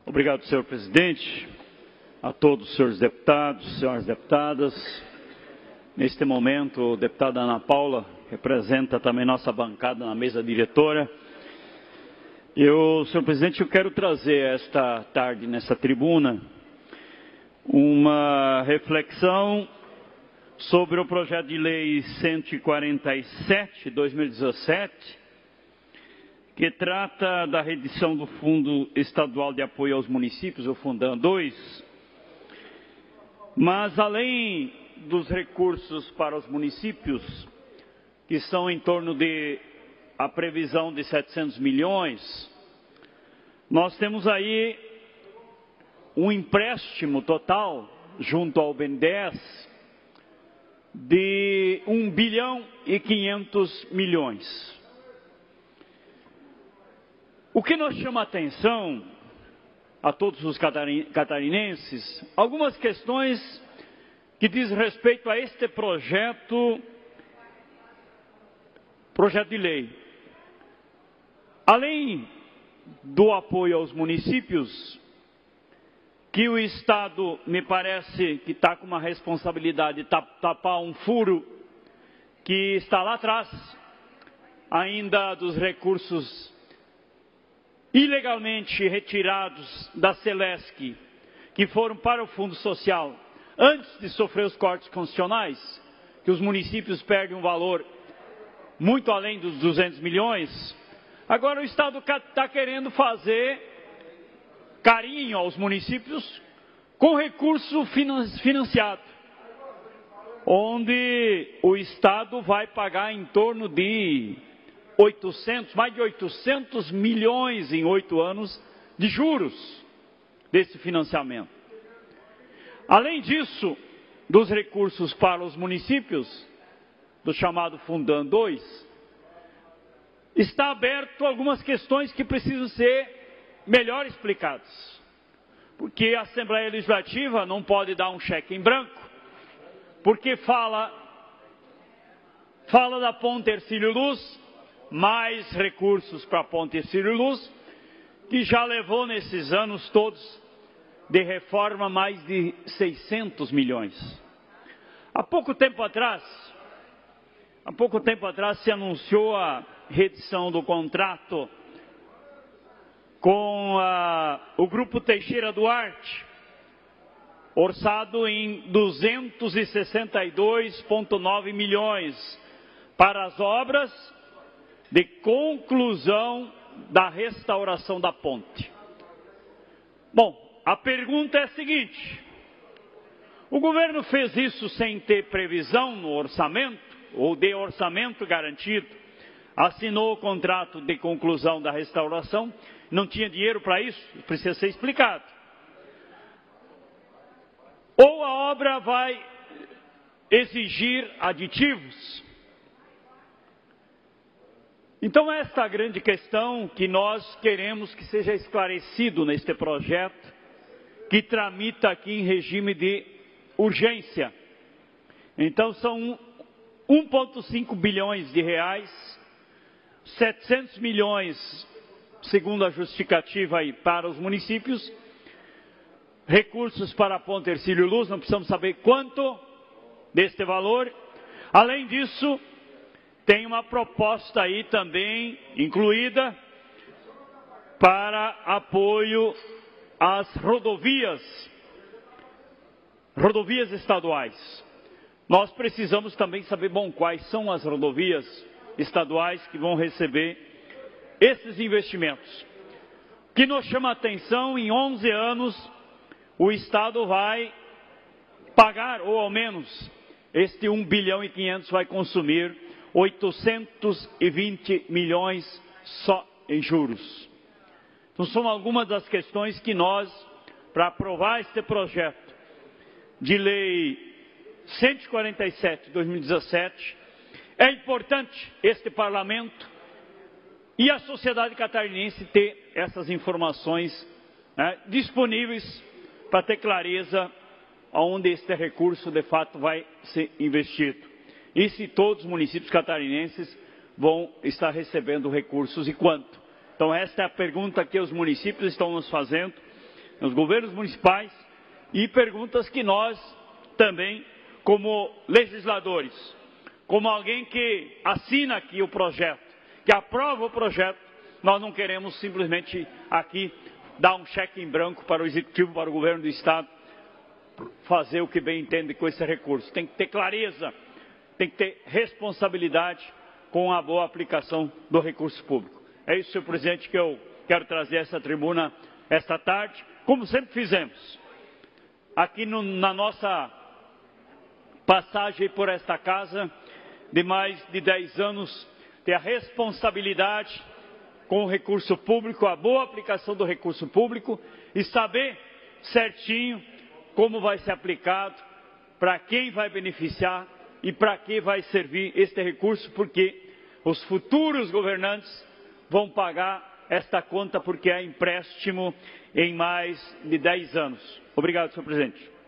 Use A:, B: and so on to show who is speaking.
A: Obrigado, senhor presidente, a todos os senhores deputados, senhoras deputadas. Neste momento, a deputada Ana Paula representa também nossa bancada na mesa diretora. Senhor presidente, eu quero trazer esta tarde nessa tribuna uma reflexão sobre o projeto de lei 147, 2017, que trata da redução do Fundo Estadual de Apoio aos Municípios, o Fundam 2. Mas, além dos recursos para os municípios, que são em torno de a previsão de 700 milhões, nós temos aí um empréstimo total, junto ao BNDES, de 1 bilhão e 500 milhões. O que nos chama a atenção a todos os catarinenses, algumas questões que diz respeito a este projeto de lei. Além do apoio aos municípios, que o Estado me parece que está com uma responsabilidade de tapar um furo que está lá atrás, ainda dos recursos ilegalmente retirados da Celesc, que foram para o Fundo Social, antes de sofrer os cortes constitucionais, que os municípios perdem um valor muito além dos 200 milhões, agora o Estado está querendo fazer carinho aos municípios com recurso financiado, onde o Estado vai pagar em torno de mais de 800 milhões em 8 anos de juros desse financiamento. Além disso, dos recursos para os municípios, do chamado Fundam 2, está aberto algumas questões que precisam ser melhor explicadas. Porque a Assembleia Legislativa não pode dar um cheque em branco, porque fala da Ponte Hercílio Luz, mais recursos para a Ponte Hercílio Luz, que já levou nesses anos todos de reforma mais de 600 milhões. Há pouco tempo atrás se anunciou a reedição do contrato com o Grupo Teixeira Duarte, orçado em 262,9 milhões para as obras de conclusão da restauração da ponte. Bom, a pergunta é a seguinte: o governo fez isso sem ter previsão no orçamento, ou de orçamento garantido, assinou o contrato de conclusão da restauração, não tinha dinheiro para isso, precisa ser explicado. Ou a obra vai exigir aditivos. Então, esta é a grande questão que nós queremos que seja esclarecido neste projeto, que tramita aqui em regime de urgência. Então, são 1,5 bilhões de reais, 700 milhões, segundo a justificativa aí, para os municípios, recursos para a Ponte Hercílio Luz, não precisamos saber quanto deste valor. Além disso, tem uma proposta aí também incluída para apoio às rodovias estaduais. Nós precisamos também saber, quais são as rodovias estaduais que vão receber esses investimentos. O que nos chama a atenção, em 11 anos, o Estado vai pagar, ou ao menos, este 1 bilhão e 500 vai consumir 820 milhões só em juros. Então, são algumas das questões que nós, para aprovar este projeto de lei 147 de 2017, é importante este parlamento e a sociedade catarinense ter essas informações disponíveis para ter clareza aonde este recurso de fato vai ser investido. E se todos os municípios catarinenses vão estar recebendo recursos e quanto. Então esta é a pergunta que os municípios estão nos fazendo nos governos municipais, e perguntas que nós também, como legisladores, como alguém que assina aqui o projeto, que aprova o projeto, nós não queremos simplesmente aqui dar um cheque em branco para o Executivo, para o Governo do Estado, fazer o que bem entende com esse recurso. Tem que ter clareza, tem que ter responsabilidade com a boa aplicação do recurso público. É isso, senhor presidente, que eu quero trazer a essa tribuna esta tarde, como sempre fizemos. Aqui na nossa passagem por esta casa, de mais de 10 anos, ter a responsabilidade com o recurso público, a boa aplicação do recurso público e saber certinho como vai ser aplicado, para quem vai beneficiar e para que vai servir este recurso, porque os futuros governantes vão pagar esta conta, porque é empréstimo em mais de 10 anos. Obrigado, senhor presidente.